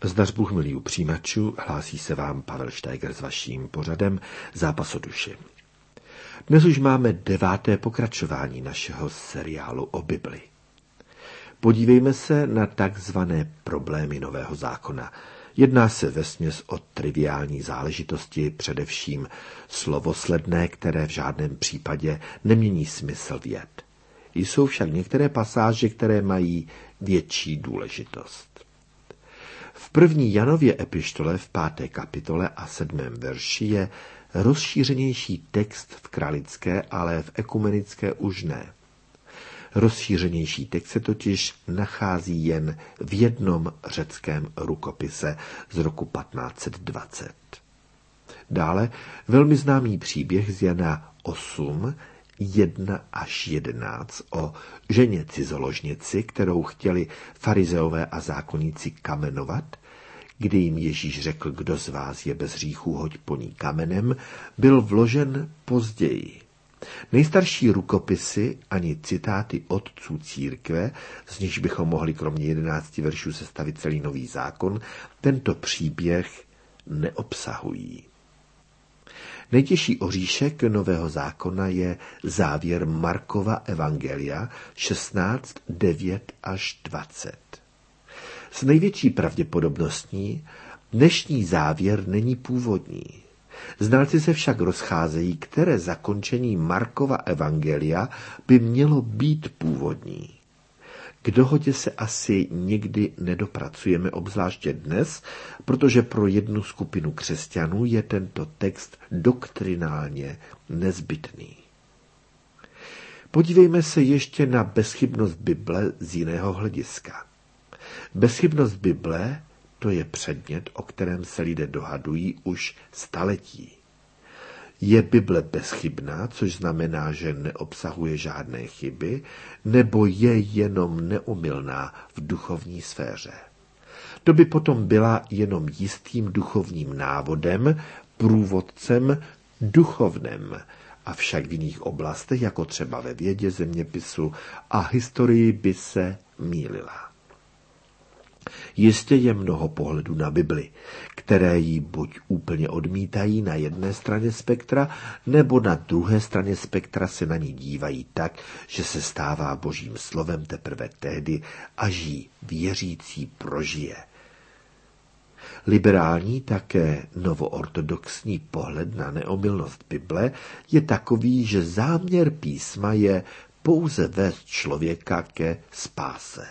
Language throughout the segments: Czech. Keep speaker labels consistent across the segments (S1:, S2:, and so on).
S1: Zdař Bůh, milí přijímačů, hlásí se vám Pavel Steiger s vaším pořadem Zápas o duši. Dnes už máme 9. pokračování našeho seriálu o Bibli. Podívejme se na takzvané problémy Nového zákona. Jedná se vesměs o triviální záležitosti, především slovosledné, které v žádném případě nemění smysl vět. Jsou však některé pasáže, které mají větší důležitost. V 1. Janově epištole v 5. kapitole a 7. verši je rozšířenější text v kralické, ale v ekumenické už ne. Rozšířenější text se totiž nachází jen v jednom řeckém rukopise z roku 1520. Dále velmi známý příběh z Jana 8, 1 až 11 o ženě cizoložnici, kterou chtěli farizeové a zákonníci kamenovat, kdy jim Ježíš řekl, kdo z vás je bez hříchu, hoď po ní kamenem, byl vložen později. Nejstarší rukopisy ani citáty otců církve, z nichž bychom mohli kromě 11 veršů sestavit celý Nový zákon, tento příběh neobsahují. Nejtěžší oříšek Nového zákona je závěr Markova evangelia 16, 9 až 20. S největší pravděpodobností dnešní závěr není původní. Znalci se však rozcházejí, které zakončení Markova evangelia by mělo být původní. K dohodě se asi nikdy nedopracujeme, obzvláště dnes, protože pro jednu skupinu křesťanů je tento text doktrinálně nezbytný. Podívejme se ještě na bezchybnost Bible z jiného hlediska. Bezchybnost Bible, to je předmět, o kterém se lidé dohadují už staletí. Je Bible bezchybná, což znamená, že neobsahuje žádné chyby, nebo je jenom neomylná v duchovní sféře. To by potom byla jenom jistým duchovním návodem, průvodcem duchovnem, avšak v jiných oblastech, jako třeba ve vědě, zeměpisu a historii, by se mýlila. Jistě je mnoho pohledů na Bibli, které ji buď úplně odmítají na jedné straně spektra, nebo na druhé straně spektra se na ní dívají tak, že se stává Božím slovem teprve tehdy, až ji věřící prožije. Liberální, také novoortodoxní pohled na neomylnost Bible je takový, že záměr písma je pouze vést člověka ke spáse.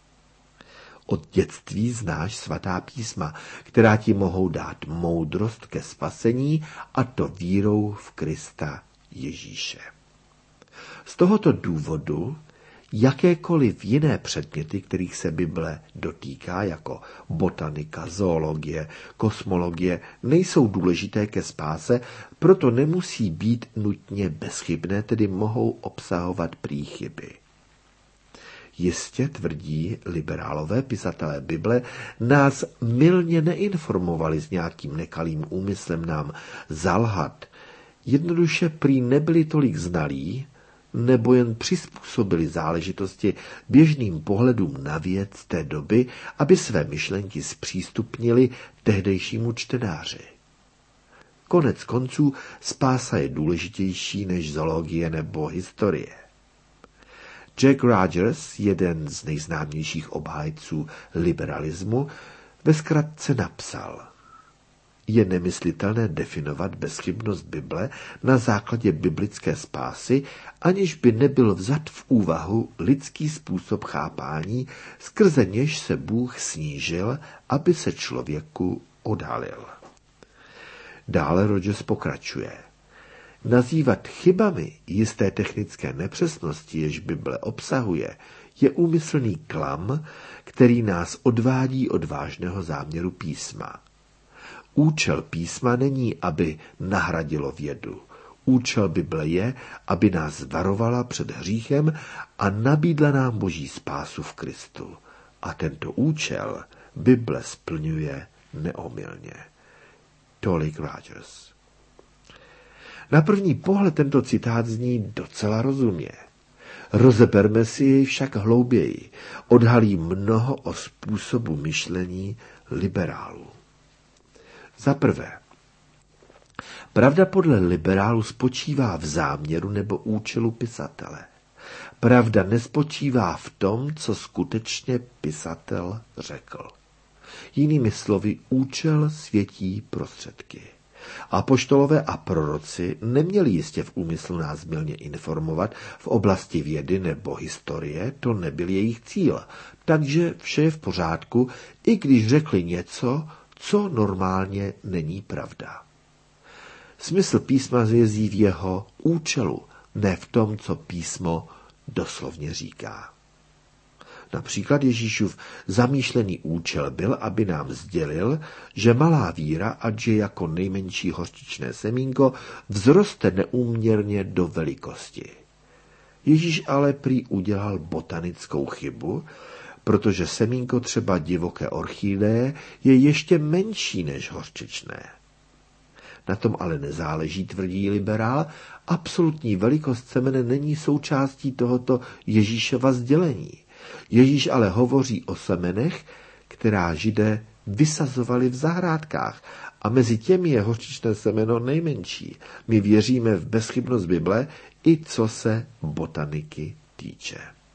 S1: Od dětství znáš svatá písma, která ti mohou dát moudrost ke spasení, a to vírou v Krista Ježíše. Z tohoto důvodu jakékoliv jiné předměty, kterých se Bible dotýká, jako botanika, zoologie, kosmologie, nejsou důležité ke spáse, proto nemusí být nutně bezchybné, tedy mohou obsahovat prý chyby. Jistě, tvrdí liberálové pisatelé Bible, nás mylně neinformovali s nějakým nekalým úmyslem nám zalhat. Jednoduše prý nebyli tolik znalí, nebo jen přizpůsobili záležitosti běžným pohledům na věc té doby, aby své myšlenky zpřístupnili tehdejšímu čtenáři. Konec konců spása je důležitější než zoologie nebo historie. Jack Rogers, jeden z nejznámějších obhájců liberalismu, ve zkratce napsal: je nemyslitelné definovat bezchybnost Bible na základě biblické spásy, aniž by nebyl vzat v úvahu lidský způsob chápání, skrze něž se Bůh snížil, aby se člověku odhalil. Dále Rogers pokračuje: nazývat chybami jisté technické nepřesnosti, jež Bible obsahuje, je úmyslný klam, který nás odvádí od vážného záměru písma. Účel písma není, aby nahradilo vědu. Účel Bible je, aby nás varovala před hříchem a nabídla nám Boží spásu v Kristu. A tento účel Bible splňuje neomylně. Tolik Rogers. Na první pohled tento citát zní docela rozumně. Rozeberme si jej však hlouběji. Odhalí mnoho o způsobu myšlení liberálů. Za prvé, pravda podle liberálů spočívá v záměru nebo účelu pisatele. Pravda nespočívá v tom, co skutečně pisatel řekl. Jinými slovy, účel světí prostředky. Apoštolové a proroci neměli jistě v úmyslu nás mylně informovat v oblasti vědy nebo historie, to nebyl jejich cíl, takže vše je v pořádku, i když řekli něco, co normálně není pravda. Smysl písma zjezí v jeho účelu, ne v tom, co písmo doslovně říká. Například Ježíšův zamýšlený účel byl, aby nám sdělil, že malá víra, ať je jako nejmenší hořčičné semínko, vzroste neúměrně do velikosti. Ježíš ale prý udělal botanickou chybu, protože semínko třeba divoké orchideje je ještě menší než hořčičné. Na tom ale nezáleží, tvrdí liberál, absolutní velikost semene není součástí tohoto Ježíšova sdělení. Ježíš ale hovoří o semenech, která Židé vysazovali v zahrádkách a mezi těmi je hořčičné semeno nejmenší. My věříme v bezchybnost Bible, i co se botaniky týče.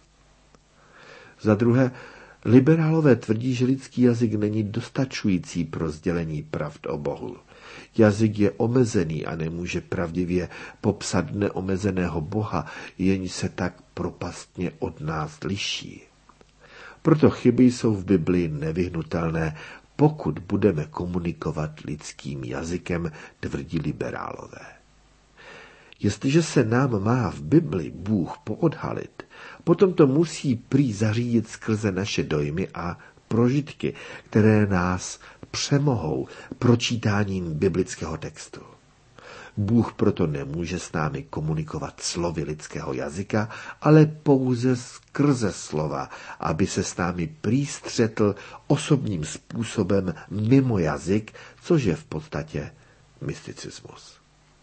S1: Za druhé, liberálové tvrdí, že lidský jazyk není dostačující pro sdělení pravd o Bohu. Jazyk je omezený a nemůže pravdivě popsat neomezeného Boha, jenž se tak propastně od nás liší. Proto chyby jsou v Biblii nevyhnutelné, pokud budeme komunikovat lidským jazykem, tvrdí liberálové. Jestliže se nám má v Bibli Bůh poodhalit, potom to musí prý zařídit skrze naše dojmy a prožitky, které nás přemohou pročítáním biblického textu. Bůh proto nemůže s námi komunikovat slovy lidského jazyka, ale pouze skrze slova, aby se s námi prý střetl osobním způsobem mimo jazyk, což je v podstatě mysticismus.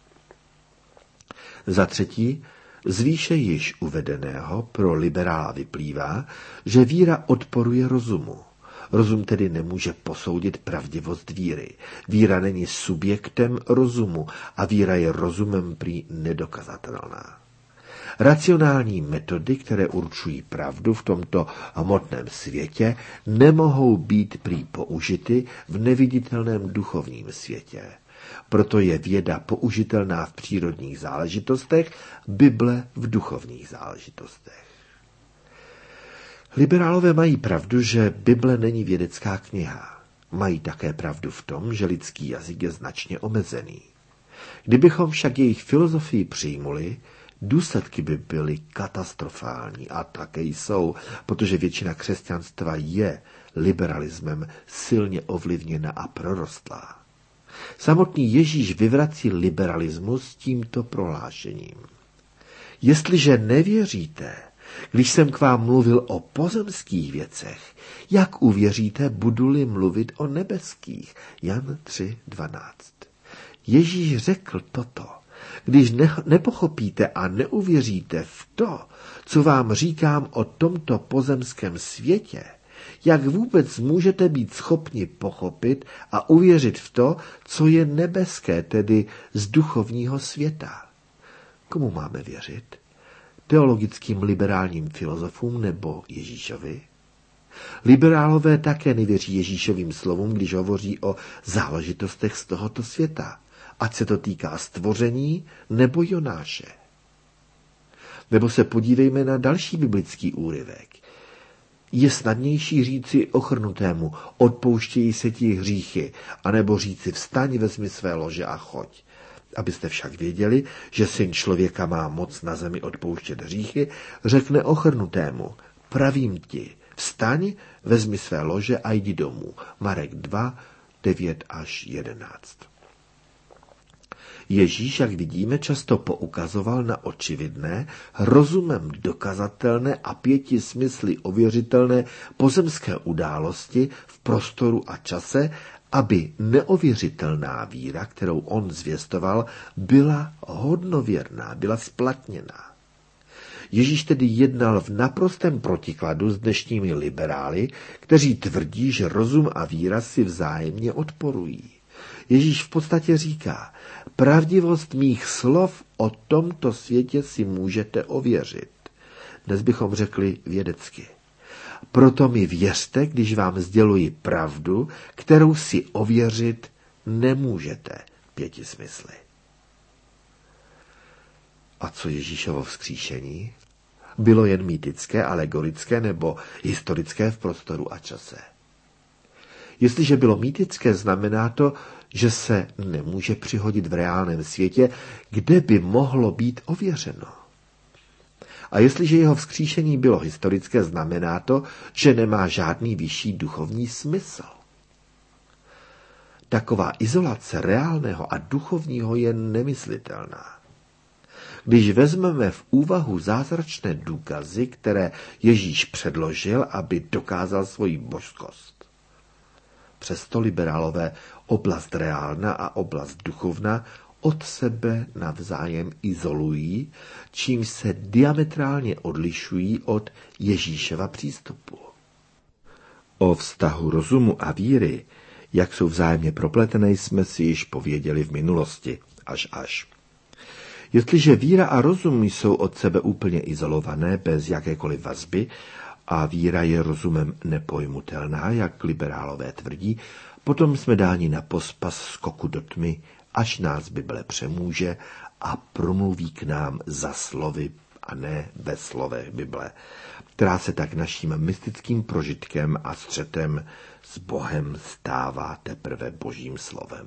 S1: Za třetí, z výše již uvedeného pro liberála vyplývá, že víra odporuje rozumu. Rozum tedy nemůže posoudit pravdivost víry. Víra není subjektem rozumu a víra je rozumem prý nedokazatelná. Racionální metody, které určují pravdu v tomto hmotném světě, nemohou být prý použity v neviditelném duchovním světě. Proto je věda použitelná v přírodních záležitostech, Bible v duchovních záležitostech. Liberálové mají pravdu, že Bible není vědecká kniha. Mají také pravdu v tom, že lidský jazyk je značně omezený. Kdybychom však jejich filozofii přijmuli, důsledky by byly katastrofální a také jsou, protože většina křesťanstva je liberalismem silně ovlivněna a prorostlá. Samotný Ježíš vyvrací liberalismus tímto prohlášením. Jestliže nevěříte, když jsem k vám mluvil o pozemských věcech, jak uvěříte, budu-li mluvit o nebeských? Jan 3:12. Ježíš řekl toto. Když nepochopíte a neuvěříte v to, co vám říkám o tomto pozemském světě, jak vůbec můžete být schopni pochopit a uvěřit v to, co je nebeské, tedy z duchovního světa? Komu máme věřit? Teologickým liberálním filozofům nebo Ježíšovi? Liberálové také nevěří Ježíšovým slovům, když hovoří o záležitostech z tohoto světa, ať se to týká stvoření nebo Jonáše. Nebo se podívejme na další biblický úryvek. Je snadnější říci ochrnutému, odpouštějí se ti hříchy, anebo říci vstaň, vezmi své lože a choď. Abyste však věděli, že Syn člověka má moc na zemi odpouštět hříchy, řekne ochrnutému, pravím ti, vstaň, vezmi své lože a jdi domů. Marek 2, 9-11. Ježíš, jak vidíme, často poukazoval na očividné, rozumem dokazatelné a 5 smysly ověřitelné pozemské události v prostoru a čase, aby neověřitelná víra, kterou on zvěstoval, byla hodnověrná, byla splatněná. Ježíš tedy jednal v naprostém protikladu s dnešními liberály, kteří tvrdí, že rozum a víra si vzájemně odporují. Ježíš v podstatě říká, pravdivost mých slov o tomto světě si můžete ověřit. Dnes bychom řekli vědecky. Proto mi věřte, když vám sděluji pravdu, kterou si ověřit nemůžete. 5 smysly. A co Ježíšovo vzkříšení? Bylo jen mýtické, alegorické nebo historické v prostoru a čase? Jestliže bylo mýtické, znamená to, že se nemůže přihodit v reálném světě, kde by mohlo být ověřeno. A jestliže jeho vzkříšení bylo historické, znamená to, že nemá žádný vyšší duchovní smysl. Taková izolace reálného a duchovního je nemyslitelná. Když vezmeme v úvahu zázračné důkazy, které Ježíš předložil, aby dokázal svoji božskost. Přesto liberálové oblast reálna a oblast duchovna od sebe navzájem izolují, čím se diametrálně odlišují od Ježíšova přístupu. O vztahu rozumu a víry, jak jsou vzájemně propletené, jsme si již pověděli v minulosti, až. Jestliže víra a rozum jsou od sebe úplně izolované, bez jakékoliv vazby, a víra je rozumem nepojmutelná, jak liberálové tvrdí, potom jsme dáni na pospas skoku do tmy, až nás Bible přemůže a promluví k nám za slovy a ne ve slovech Bible, která se tak naším mystickým prožitkem a střetem s Bohem stává teprve Božím slovem.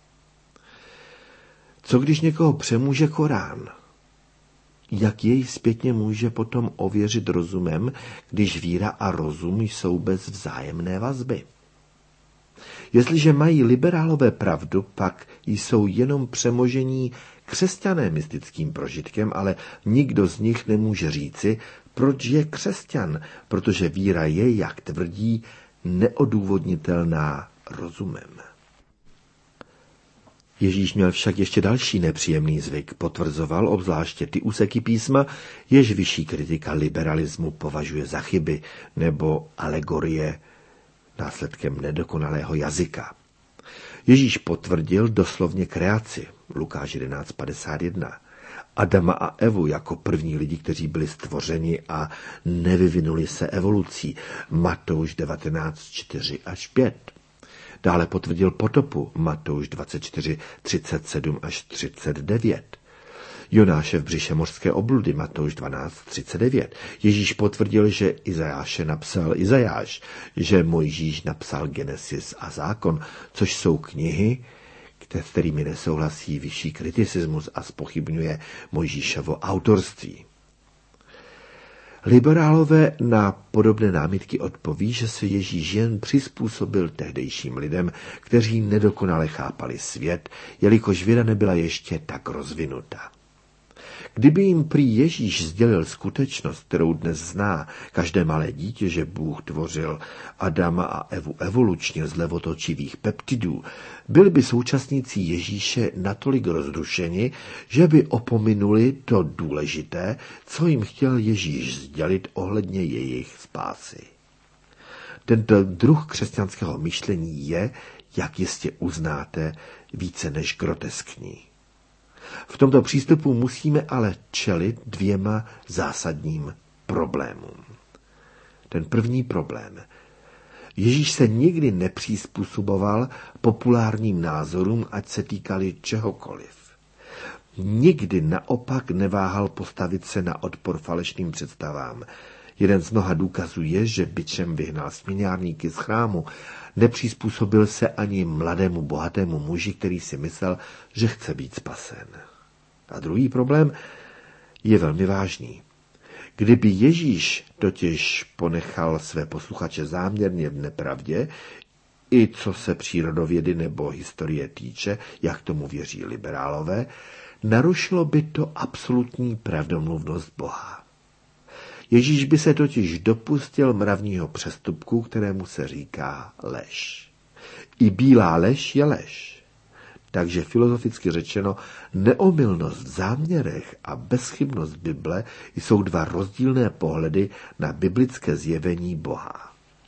S1: Co když někoho přemůže Korán? Jak jej zpětně může potom ověřit rozumem, když víra a rozum jsou bez vzájemné vazby? Jestliže mají liberálové pravdu, pak jsou jenom přemožení křesťané mystickým prožitkem, ale nikdo z nich nemůže říci, proč je křesťan, protože víra je, jak tvrdí, neodůvodnitelná rozumem. Ježíš měl však ještě další nepříjemný zvyk, potvrzoval obzvláště ty úseky písma, jež vyšší kritika liberalismu považuje za chyby nebo alegorie následkem nedokonalého jazyka. Ježíš potvrdil doslovně kreaci, Lukáš 11.51, Adama a Evu jako první lidi, kteří byli stvořeni a nevyvinuli se evolucí, Matouš 19.4-5. Dále potvrdil potopu, Matouš 24.37-39. Jonáše v břiše mořské obludy, Matouš 12.39. Ježíš potvrdil, že Izajáše napsal Izajáš, že Mojžíš napsal Genesis a zákon, což jsou knihy, s kterými nesouhlasí vyšší kriticismus a zpochybňuje Mojžíšovo autorství. Liberálové na podobné námitky odpoví, že se Ježíš jen přizpůsobil tehdejším lidem, kteří nedokonale chápali svět, jelikož věda nebyla ještě tak rozvinuta. Kdyby jim prý Ježíš sdělil skutečnost, kterou dnes zná každé malé dítě, že Bůh tvořil Adama a Evu evolučně z levotočivých peptidů, byli by současníci Ježíše natolik rozrušeni, že by opominuli to důležité, co jim chtěl Ježíš sdělit ohledně jejich spásy. Tento druh křesťanského myšlení je, jak jistě uznáte, více než groteskní. V tomto přístupu musíme ale čelit 2 zásadním problémům. Ten první problém. Ježíš se nikdy nepřizpůsoboval populárním názorům, ať se týkali čehokoliv. Nikdy naopak neváhal postavit se na odpor falešným představám. Jeden z mnoha důkazů je, že bičem vyhnal směňárníky z chrámu. Nepřizpůsobil se ani mladému bohatému muži, který si myslel, že chce být spasen. A druhý problém je velmi vážný. Kdyby Ježíš totiž ponechal své posluchače záměrně v nepravdě, i co se přírodovědy nebo historie týče, jak tomu věří liberálové, narušilo by to absolutní pravdomluvnost Boha. Ježíš by se totiž dopustil mravního přestupku, kterému se říká lež. I bílá lež je lež. Takže filozoficky řečeno, neomylnost v záměrech a bezchybnost Bible jsou dva rozdílné pohledy na biblické zjevení Boha.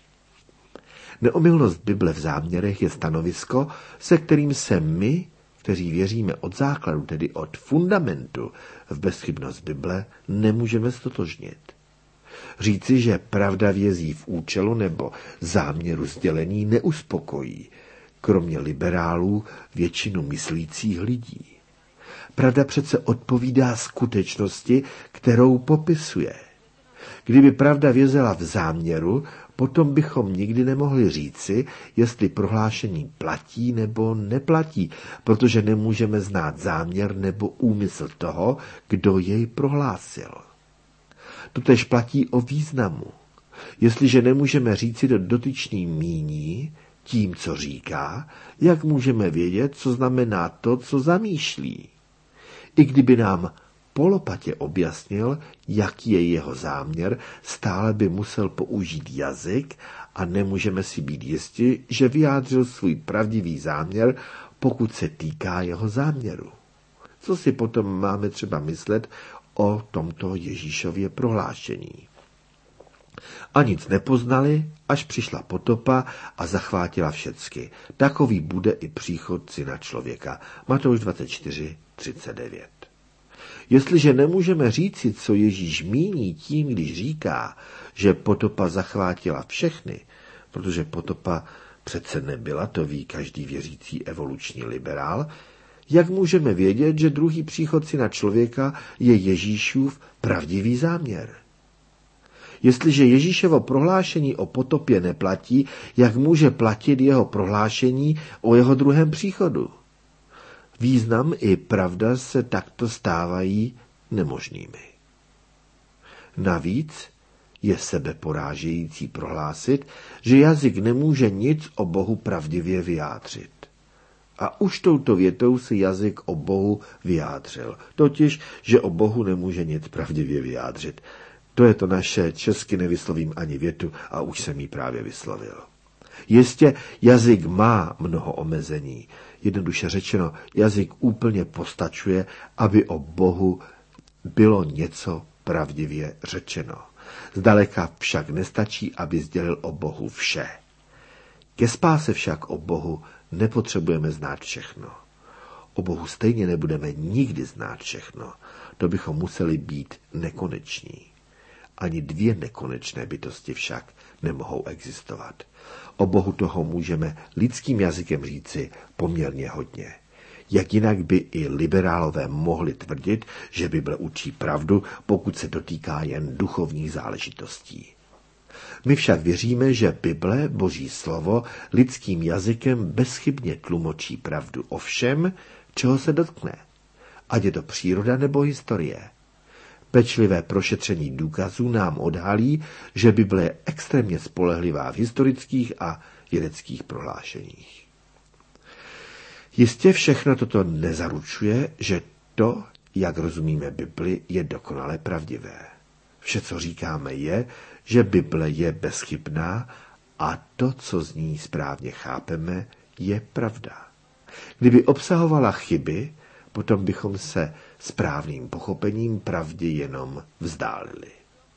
S1: Neomylnost Bible v záměrech je stanovisko, se kterým se my, kteří věříme od základu, tedy od fundamentu v bezchybnost Bible, nemůžeme stotožnit. Říci, že pravda vězí v účelu nebo záměru sdělení, neuspokojí, kromě liberálů, většinu myslících lidí. Pravda přece odpovídá skutečnosti, kterou popisuje. Kdyby pravda vězela v záměru, potom bychom nikdy nemohli říci, jestli prohlášení platí nebo neplatí, protože nemůžeme znát záměr nebo úmysl toho, kdo jej prohlásil. Totéž platí o významu. Jestliže nemůžeme říci, kdo dotyčný míní tím, co říká, jak můžeme vědět, co znamená to, co zamýšlí? I kdyby nám polopatě objasnil, jaký je jeho záměr, stále by musel použít jazyk a nemůžeme si být jisti, že vyjádřil svůj pravdivý záměr, pokud se týká jeho záměru. Co si potom máme třeba myslet o tomto Ježíšově prohlášení? A nic nepoznali, až přišla potopa a zachvátila všecky. Takový bude i příchod Syna člověka. Matouš 24:39. Jestliže nemůžeme říci, co Ježíš míní tím, když říká, že potopa zachvátila všechny, protože potopa přece nebyla, to ví každý věřící evoluční liberál, jak můžeme vědět, že druhý příchod Syna člověka je Ježíšův pravdivý záměr? Jestliže Ježíšovo prohlášení o potopě neplatí, jak může platit jeho prohlášení o jeho druhém příchodu? Význam i pravda se takto stávají nemožnými. Navíc je sebeporážející prohlásit, že jazyk nemůže nic o Bohu pravdivě vyjádřit. A už touto větou se jazyk o Bohu vyjádřil, totiž, že o Bohu nemůže nic pravdivě vyjádřit. To je to naše, česky nevyslovím ani větu a už jsem ji právě vyslovil. Jistě, jazyk má mnoho omezení. Jednoduše řečeno, jazyk úplně postačuje, aby o Bohu bylo něco pravdivě řečeno. Zdaleka však nestačí, aby sdělil o Bohu vše. Ke spáse však o Bohu nepotřebujeme znát všechno. O Bohu stejně nebudeme nikdy znát všechno. To bychom museli být nekoneční. Ani dvě nekonečné bytosti však nemohou existovat. O Bohu toho můžeme lidským jazykem říci poměrně hodně. Jak jinak by i liberálové mohli tvrdit, že Bible učí pravdu, pokud se dotýká jen duchovních záležitostí. My však věříme, že Bible, Boží slovo, lidským jazykem bezchybně tlumočí pravdu o všem, čeho se dotkne. Ať je to příroda nebo historie. Pečlivé prošetření důkazů nám odhalí, že Bible je extrémně spolehlivá v historických a vědeckých prohlášeních. Jistě všechno toto nezaručuje, že to, jak rozumíme Bibli, je dokonale pravdivé. Vše, co říkáme, je, že Bible je bezchybná a to, co z ní správně chápeme, je pravda. Kdyby obsahovala chyby, potom bychom se správným pochopením pravdě jenom vzdálili.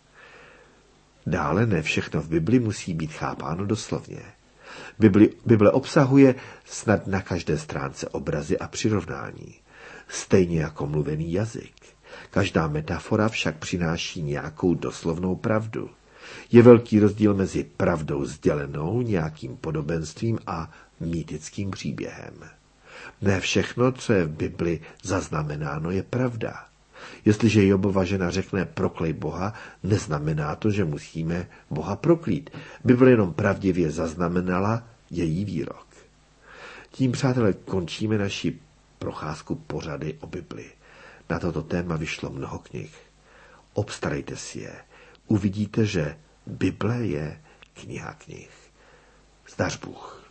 S1: Dále ne všechno v Bibli musí být chápáno doslovně. Bible obsahuje snad na každé stránce obrazy a přirovnání, stejně jako mluvený jazyk. Každá metafora však přináší nějakou doslovnou pravdu. Je velký rozdíl mezi pravdou sdělenou nějakým podobenstvím a mýtickým příběhem. Ne všechno, co je v Bibli zaznamenáno, je pravda. Jestliže Jobova žena řekne proklej Boha, neznamená to, že musíme Boha proklít. Bible jenom pravdivě zaznamenala její výrok. Tím, přátelé, končíme naši procházku pořady o Bibli. Na toto téma vyšlo mnoho knih. Obstarejte si je. Uvidíte, že Bible je kniha knih. Zdař Bůh.